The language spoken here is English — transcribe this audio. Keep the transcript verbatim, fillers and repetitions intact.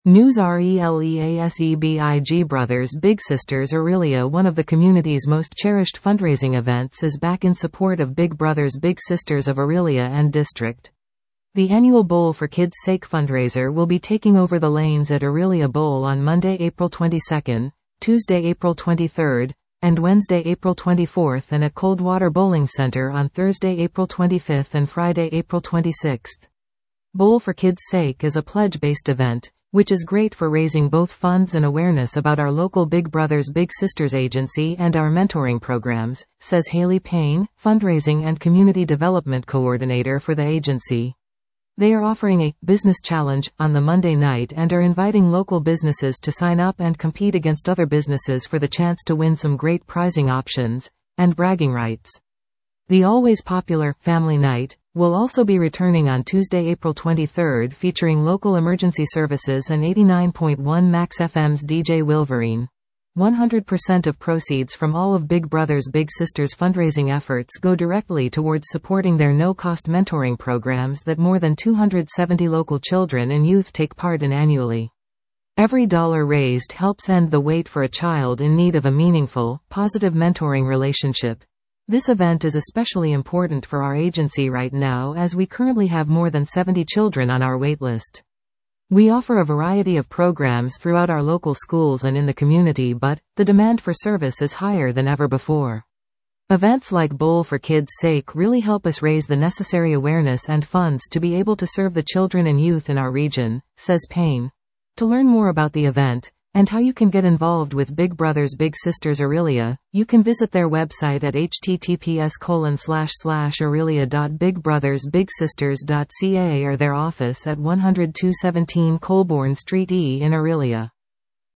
News Release Big Brothers Big Sisters Aurelia. One of the community's most cherished fundraising events is back in support of Big Brothers Big Sisters of Aurelia and District. The annual Bowl for Kids' Sake fundraiser will be taking over the lanes at Aurelia Bowl on Monday, April twenty-second, Tuesday, April twenty-third, and Wednesday, April twenty-fourth, and at Coldwater Bowling Center on Thursday, April twenty-fifth and Friday, April twenty-sixth. Bowl for Kids' Sake is a pledge-based event, which is great for raising both funds and awareness about our local Big Brothers Big Sisters agency and our mentoring programs, says Haley Payne, Fundraising and Community Development Coordinator for the agency. They are offering a business challenge on the Monday night and are inviting local businesses to sign up and compete against other businesses for the chance to win some great prizing options and bragging rights. The always popular Family Night will also be returning on Tuesday, April twenty-third, featuring local emergency services and eighty-nine point one Max F M's D J Wilverine. one hundred percent of proceeds from all of Big Brothers Big Sisters fundraising efforts go directly towards supporting their no-cost mentoring programs that more than two hundred seventy local children and youth take part in annually. Every dollar raised helps end the wait for a child in need of a meaningful, positive mentoring relationship. This event is especially important for our agency right now as we currently have more than seventy children on our waitlist. We offer a variety of programs throughout our local schools and in the community, but the demand for service is higher than ever before. Events like Bowl for Kids' Sake really help us raise the necessary awareness and funds to be able to serve the children and youth in our region, says Payne. To learn more about the event and how you can get involved with Big Brothers Big Sisters Aurelia, you can visit their website at h t t p s colon slash slash aurelia dot big brothers big sisters dot c a or their office at one oh two seventeen Colborne Street E in Aurelia.